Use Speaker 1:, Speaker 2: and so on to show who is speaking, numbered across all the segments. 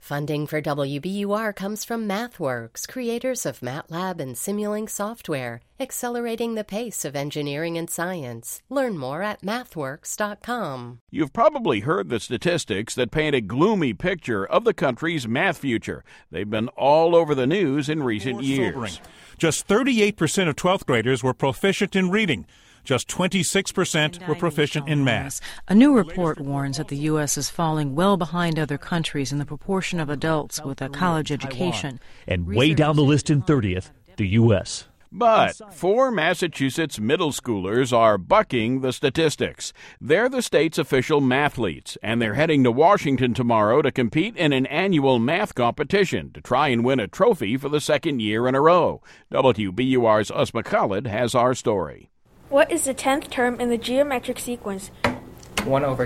Speaker 1: Funding for WBUR comes from MathWorks, creators of MATLAB and Simulink software, accelerating the pace of engineering and science. Learn more at mathworks.com.
Speaker 2: You've probably heard the statistics that paint a gloomy picture of the country's math future. They've been all over the news in recent years.
Speaker 3: Just 38% of 12th graders were proficient in reading. Just 26% were proficient in math.
Speaker 4: A new report warns that the U.S. is falling well behind other countries in the proportion of adults with a college education.
Speaker 5: And way down the list in 30th, the U.S.
Speaker 2: But 4 Massachusetts middle schoolers are bucking the statistics. They're the state's official mathletes, and they're heading to Washington tomorrow to compete in an annual math competition to try and win a trophy for the second year in a row. WBUR's Usma Khalid has our story.
Speaker 6: What is the 10th term in the geometric sequence?
Speaker 7: 1 over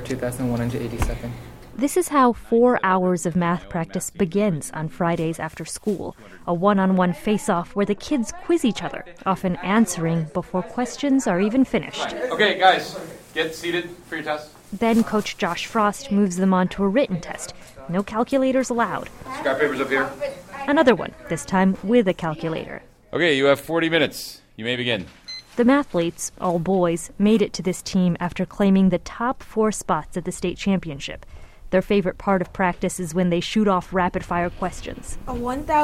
Speaker 7: 2,187.
Speaker 8: This is how 4 hours of math practice begins on Fridays after school. A one-on-one face-off where the kids quiz each other, often answering before questions are even finished.
Speaker 9: Okay, guys, get seated for your test.
Speaker 8: Then Coach Josh Frost moves them on to a written test. No calculators allowed.
Speaker 9: Scrap papers up here.
Speaker 8: Another one, this time with a calculator.
Speaker 9: Okay, you have 40 minutes. You may begin.
Speaker 8: The mathletes, all boys, made it to this team after claiming the top 4 spots at the state championship. Their favorite part of practice is when they shoot off rapid-fire questions.
Speaker 6: A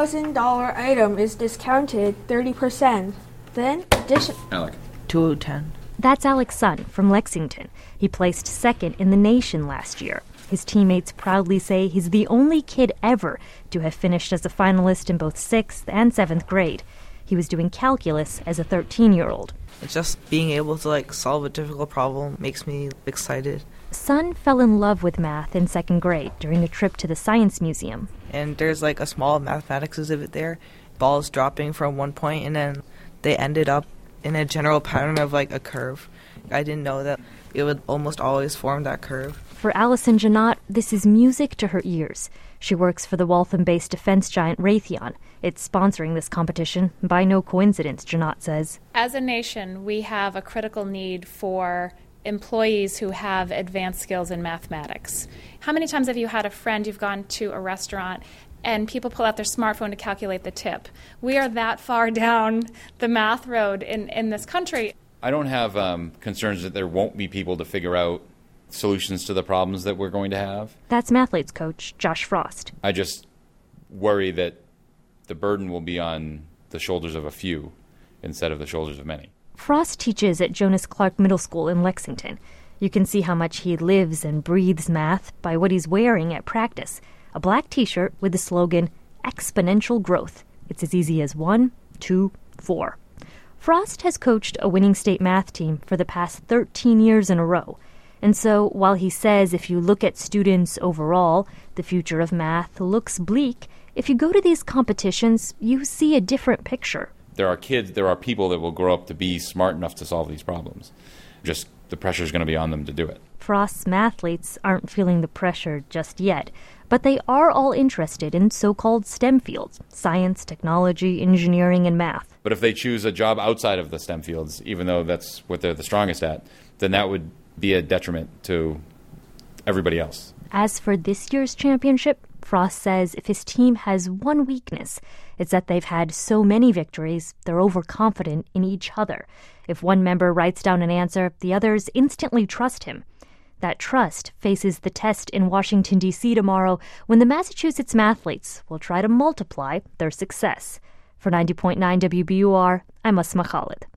Speaker 6: $1,000 item is discounted 30%. Then addition...
Speaker 9: Alec.
Speaker 4: 2010.
Speaker 8: That's Alec's son from Lexington. He placed second in the nation last year. His teammates proudly say he's the only kid ever to have finished as a finalist in both 6th and 7th grade. He was doing calculus as a 13-year-old.
Speaker 10: It's just being able to solve a difficult problem makes me excited.
Speaker 8: Son fell in love with math in 2nd grade during a trip to the Science Museum.
Speaker 10: And there's a small mathematics exhibit there. Balls dropping from one point, and then they ended up in a general pattern of a curve. I didn't know that it would almost always form that curve.
Speaker 8: For Allison Janot, this is music to her ears. She works for the Waltham-based defense giant Raytheon. It's sponsoring this competition. By no coincidence, Janot says.
Speaker 11: As a nation, we have a critical need for employees who have advanced skills in mathematics. How many times have you had a friend, you've gone to a restaurant, and people pull out their smartphone to calculate the tip? We are that far down the math road in this country.
Speaker 9: I don't have concerns that there won't be people to figure out solutions to the problems that we're going to have.
Speaker 8: That's Mathletes coach Josh Frost.
Speaker 9: I just worry that the burden will be on the shoulders of a few instead of the shoulders of many.
Speaker 8: Frost teaches at Jonas Clark Middle School in Lexington. You can see how much he lives and breathes math by what he's wearing at practice. A black T-shirt with the slogan, Exponential Growth. It's as easy as 1, 2, 4. Frost has coached a winning state math team for the past 13 years in a row. And so, while he says if you look at students overall, the future of math looks bleak, if you go to these competitions, you see a different picture.
Speaker 9: There are people that will grow up to be smart enough to solve these problems. Just the pressure is going to be on them to do it.
Speaker 8: Frost's mathletes aren't feeling the pressure just yet, but they are all interested in so-called STEM fields: science, technology, engineering, and math.
Speaker 9: But if they choose a job outside of the STEM fields, even though that's what they're the strongest at, then that would be a detriment to everybody else.
Speaker 8: As for this year's championship, Frost says if his team has one weakness, it's that they've had so many victories, they're overconfident in each other. If one member writes down an answer, the others instantly trust him. That trust faces the test in Washington, D.C. tomorrow when the Massachusetts mathletes will try to multiply their success. For 90.9 WBUR, I'm Usma Khalid.